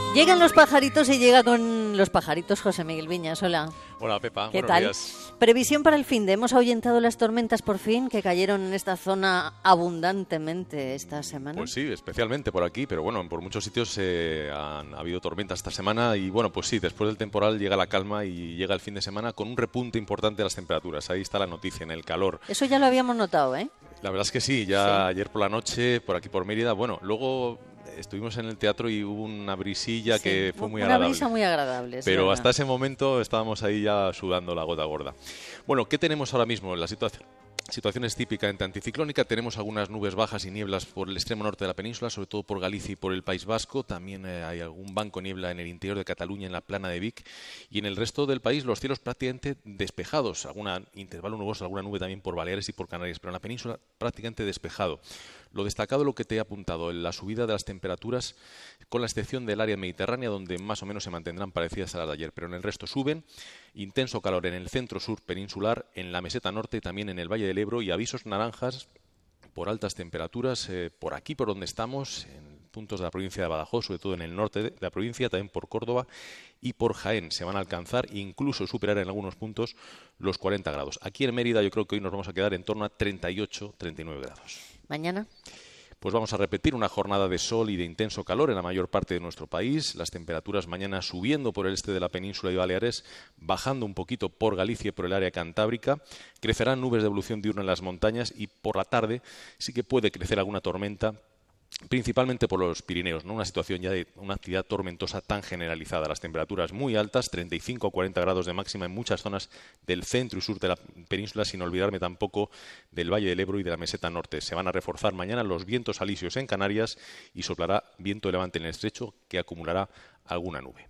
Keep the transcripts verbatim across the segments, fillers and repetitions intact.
Llegan los pajaritos y llega con los pajaritos José Miguel Viñas. Hola. Hola, Pepa. ¿Qué Buenos tal? días. Previsión para el finde. Hemos ahuyentado las tormentas por fin que cayeron en esta zona abundantemente esta semana. Pues sí, especialmente por aquí, pero bueno, por muchos sitios eh, han ha habido tormentas esta semana y bueno, pues sí, después del temporal llega la calma y llega el fin de semana con un repunte importante de las temperaturas. Ahí está la noticia, en el calor. Eso ya lo habíamos notado, ¿eh? La verdad es que sí, ya Sí. ayer por la noche, por aquí por Mérida, bueno, luego estuvimos en el teatro y hubo una brisilla Sí, que fue muy una agradable. brisa muy agradable. Pero sí, hasta ese momento estábamos ahí ya sudando la gota gorda. Bueno, ¿qué tenemos ahora mismo en la situación? Situación es típicamente anticiclónica. Tenemos algunas nubes bajas y nieblas por el extremo norte de la península, sobre todo por Galicia y por el País Vasco. También eh, hay algún banco de niebla en el interior de Cataluña, en la plana de Vic. Y en el resto del país los cielos prácticamente despejados. Alguna intervalo nuboso, alguna nube también por Baleares y por Canarias, pero en la península prácticamente despejado. Lo destacado, lo que te he apuntado, en la subida de las temperaturas, con la excepción del área mediterránea, donde más o menos se mantendrán parecidas a las de ayer, pero en el resto suben. Intenso calor en el centro-sur peninsular, en la meseta norte, también en el Valle del Ebro, y avisos naranjas por altas temperaturas eh, por aquí, por donde estamos, en puntos de la provincia de Badajoz, sobre todo en el norte de la provincia, también por Córdoba y por Jaén. Se van a alcanzar, incluso superar en algunos puntos, los cuarenta grados. Aquí en Mérida yo creo que hoy nos vamos a quedar en torno a treinta y ocho, treinta y nueve grados. ¿Mañana? Pues vamos a repetir una jornada de sol y de intenso calor en la mayor parte de nuestro país. Las temperaturas mañana subiendo por el este de la península y Baleares, bajando un poquito por Galicia y por el área cantábrica. Crecerán nubes de evolución diurna en las montañas y por la tarde sí que puede crecer alguna tormenta, principalmente por los Pirineos, ¿no? Una situación ya de una actividad tormentosa tan generalizada. Las temperaturas muy altas, treinta y cinco a cuarenta grados de máxima en muchas zonas del centro y sur de la península, sin olvidarme tampoco del Valle del Ebro y de la meseta norte. Se van a reforzar mañana los vientos alisios en Canarias y soplará viento de levante en el estrecho que acumulará alguna nube.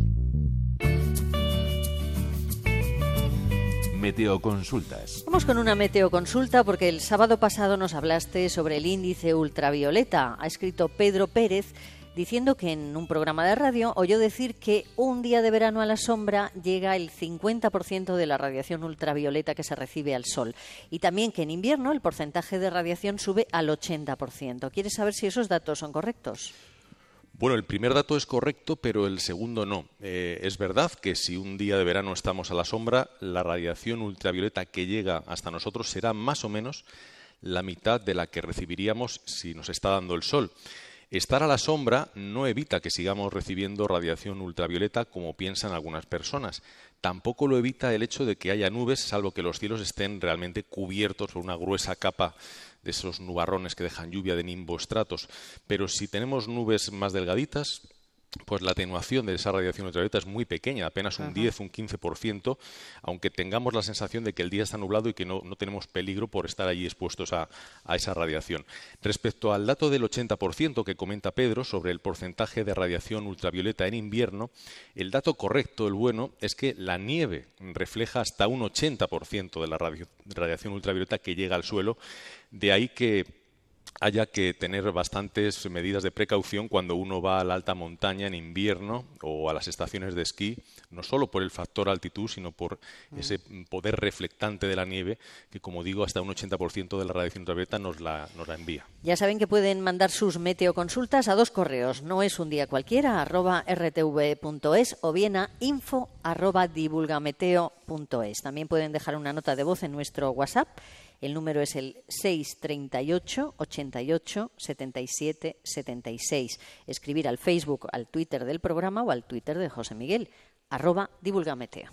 Meteoconsultas. Vamos con una meteoconsulta porque el sábado pasado nos hablaste sobre el índice ultravioleta. Ha escrito Pedro Pérez diciendo que en un programa de radio oyó decir que un día de verano a la sombra llega el cincuenta por ciento de la radiación ultravioleta que se recibe al sol. Y también que en invierno el porcentaje de radiación sube al ochenta por ciento. ¿Quieres saber si esos datos son correctos? Bueno, el primer dato es correcto, pero el segundo no. Eh, es verdad que si un día de verano estamos a la sombra, la radiación ultravioleta que llega hasta nosotros será más o menos la mitad de la que recibiríamos si nos está dando el sol. Estar a la sombra no evita que sigamos recibiendo radiación ultravioleta como piensan algunas personas. Tampoco lo evita el hecho de que haya nubes, salvo que los cielos estén realmente cubiertos por una gruesa capa de esos nubarrones que dejan lluvia de nimboestratos. Pero si tenemos nubes más delgaditas, pues la atenuación de esa radiación ultravioleta es muy pequeña, apenas un diez, un quince por ciento, aunque tengamos la sensación de que el día está nublado y que no, no tenemos peligro por estar allí expuestos a, a esa radiación. Respecto al dato del ochenta por ciento que comenta Pedro sobre el porcentaje de radiación ultravioleta en invierno, el dato correcto, el bueno, es que la nieve refleja hasta un ochenta por ciento de la radio, radiación ultravioleta que llega al suelo, de ahí que haya que tener bastantes medidas de precaución cuando uno va a la alta montaña en invierno o a las estaciones de esquí, no solo por el factor altitud, sino por ese poder reflectante de la nieve que, como digo, hasta un ochenta por ciento de la radiación ultravioleta nos la, nos la envía. Ya saben que pueden mandar sus meteoconsultas a dos correos. No es un día cualquiera, arroba rtv punto es o bien a info arroba divulgameteo punto es. También pueden dejar una nota de voz en nuestro WhatsApp. El número es el seis treinta y ocho, ochenta y ocho, setenta y siete, setenta y seis. Escribir al Facebook, al Twitter del programa o al Twitter de José Miguel, arroba divulgameteo.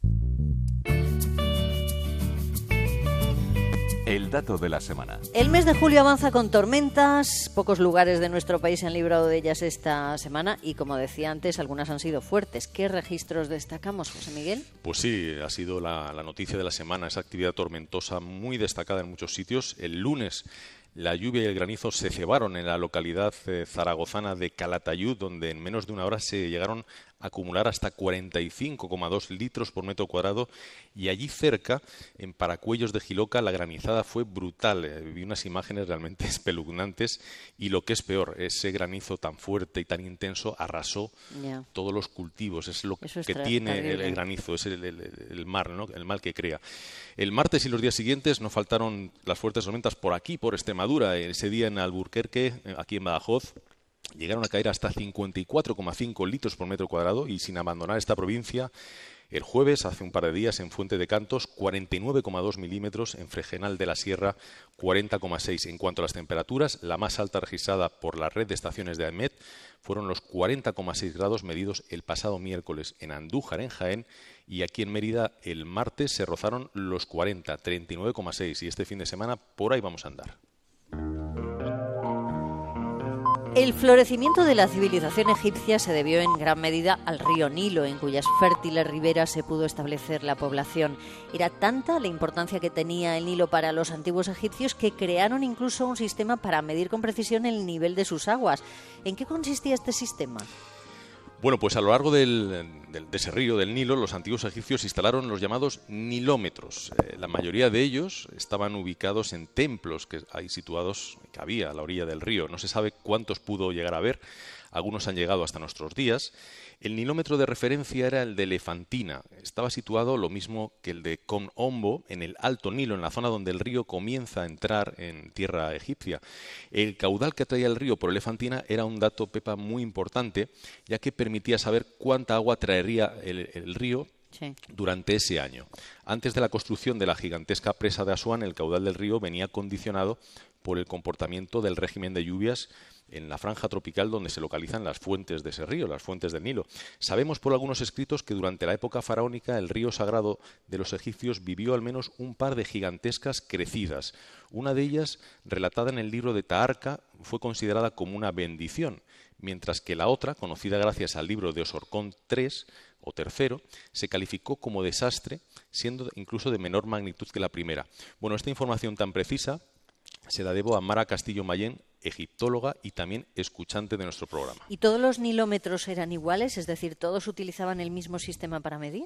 El dato de la semana. El mes de julio avanza con tormentas. Pocos lugares de nuestro país se han librado de ellas esta semana y, como decía antes, algunas han sido fuertes. ¿Qué registros destacamos, José Miguel? Pues sí, ha sido la, la noticia de la semana, esa actividad tormentosa muy destacada en muchos sitios. El lunes la lluvia y el granizo se cebaron en la localidad eh, zaragozana de Calatayud, donde en menos de una hora se llegaron a acumular hasta cuarenta y cinco coma dos litros por metro cuadrado, y allí cerca, en Paracuellos de Jiloca, la granizada fue brutal. Eh, vi unas imágenes realmente espeluznantes y, lo que es peor, ese granizo tan fuerte y tan intenso arrasó yeah. todos los cultivos. Es lo Eso es que tiene el, el granizo, es el, el, el mar, ¿no? El mal que crea. El martes y los días siguientes no faltaron las fuertes tormentas por aquí, por Extremadura. Ese día en Alburquerque, aquí en Badajoz, llegaron a caer hasta cincuenta y cuatro coma cinco litros por metro cuadrado y sin abandonar esta provincia, el jueves, hace un par de días, en Fuente de Cantos, cuarenta y nueve coma dos milímetros, en Fregenal de la Sierra, cuarenta coma seis. En cuanto a las temperaturas, la más alta registrada por la red de estaciones de AEMET fueron los cuarenta coma seis grados medidos el pasado miércoles en Andújar, en Jaén, y aquí en Mérida el martes se rozaron los cuarenta, treinta y nueve coma seis, y este fin de semana por ahí vamos a andar. El florecimiento de la civilización egipcia se debió en gran medida al río Nilo, en cuyas fértiles riberas se pudo establecer la población. Era tanta la importancia que tenía el Nilo para los antiguos egipcios que crearon incluso un sistema para medir con precisión el nivel de sus aguas. ¿En qué consistía este sistema? Bueno, pues a lo largo del, del, de ese río del Nilo, los antiguos egipcios instalaron los llamados nilómetros. Eh, la mayoría de ellos estaban ubicados en templos que hay situados, que había a la orilla del río. No se sabe cuántos pudo llegar a haber. Algunos han llegado hasta nuestros días. El nilómetro de referencia era el de Elefantina. Estaba situado lo mismo que el de Kon Ombo, en el Alto Nilo, en la zona donde el río comienza a entrar en tierra egipcia. El caudal que atraía el río por Elefantina era un dato, Pepa, muy importante, ya que permitía saber cuánta agua traería el, el río Sí. durante ese año. Antes de la construcción de la gigantesca presa de Asuán, el caudal del río venía condicionado por el comportamiento del régimen de lluvias en la franja tropical donde se localizan las fuentes de ese río, las fuentes del Nilo. Sabemos por algunos escritos que durante la época faraónica el río sagrado de los egipcios vivió al menos un par de gigantescas crecidas. Una de ellas, relatada en el libro de Taharqa, fue considerada como una bendición, mientras que la otra, conocida gracias al libro de Osorcón tres o tercero, se calificó como desastre, siendo incluso de menor magnitud que la primera. Bueno, esta información tan precisa se la debo a Mara Castillo Mayén, egiptóloga y también escuchante de nuestro programa. ¿Y todos los nilómetros eran iguales? Es decir, ¿todos utilizaban el mismo sistema para medir?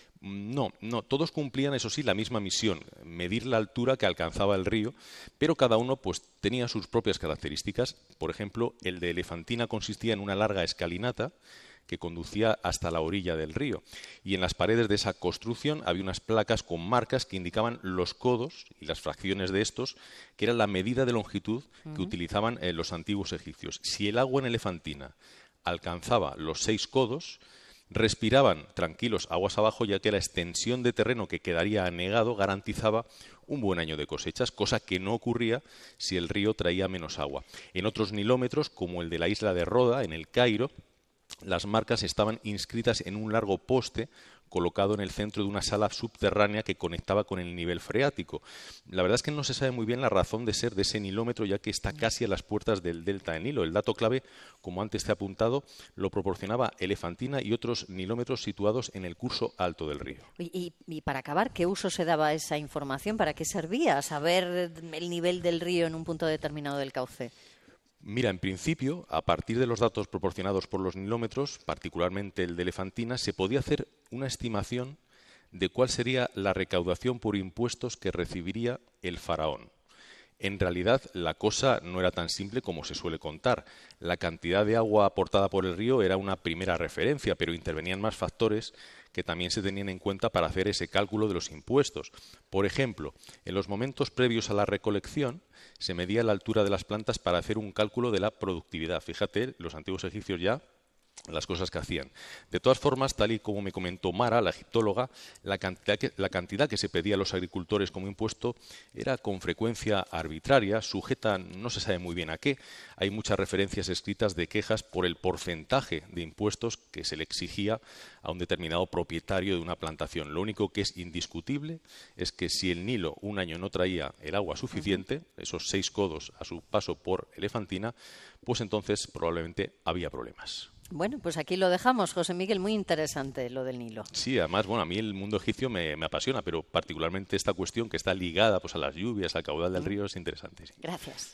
No, no, todos cumplían, eso sí, la misma misión, medir la altura que alcanzaba el río, pero cada uno pues tenía sus propias características. Por ejemplo, el de Elefantina consistía en una larga escalinata que conducía hasta la orilla del río. Y en las paredes de esa construcción había unas placas con marcas que indicaban los codos y las fracciones de estos, que era la medida de longitud que uh-huh. utilizaban eh, los antiguos egipcios. Si el agua en Elefantina alcanzaba los seis codos, respiraban tranquilos aguas abajo, ya que la extensión de terreno que quedaría anegado garantizaba un buen año de cosechas, cosa que no ocurría si el río traía menos agua. En otros nilómetros, como el de la isla de Roda, en el Cairo, las marcas estaban inscritas en un largo poste colocado en el centro de una sala subterránea que conectaba con el nivel freático. La verdad es que no se sabe muy bien la razón de ser de ese nilómetro, ya que está casi a las puertas del delta del Nilo. El dato clave, como antes te he apuntado, lo proporcionaba Elefantina y otros nilómetros situados en el curso alto del río. Y, y, y para acabar, ¿qué uso se daba esa información? ¿Para qué servía saber el nivel del río en un punto determinado del cauce? Mira, en principio, a partir de los datos proporcionados por los nilómetros, particularmente el de Elefantina, se podía hacer una estimación de cuál sería la recaudación por impuestos que recibiría el faraón. En realidad, la cosa no era tan simple como se suele contar. La cantidad de agua aportada por el río era una primera referencia, pero intervenían más factores que también se tenían en cuenta para hacer ese cálculo de los impuestos. Por ejemplo, en los momentos previos a la recolección se medía la altura de las plantas para hacer un cálculo de la productividad. Fíjate, los antiguos egipcios ya las cosas que hacían. De todas formas, tal y como me comentó Mara, la egiptóloga, la cantidad, que, la cantidad que se pedía a los agricultores como impuesto era con frecuencia arbitraria, sujeta no se sabe muy bien a qué. Hay muchas referencias escritas de quejas por el porcentaje de impuestos que se le exigía a un determinado propietario de una plantación. Lo único que es indiscutible es que si el Nilo un año no traía el agua suficiente, esos seis codos a su paso por Elefantina, pues entonces probablemente había problemas. Bueno, pues aquí lo dejamos, José Miguel, muy interesante lo del Nilo. Sí, además, bueno, a mí el mundo egipcio me, me apasiona, pero particularmente esta cuestión que está ligada pues a las lluvias, al caudal del río, es interesante. Sí. Gracias.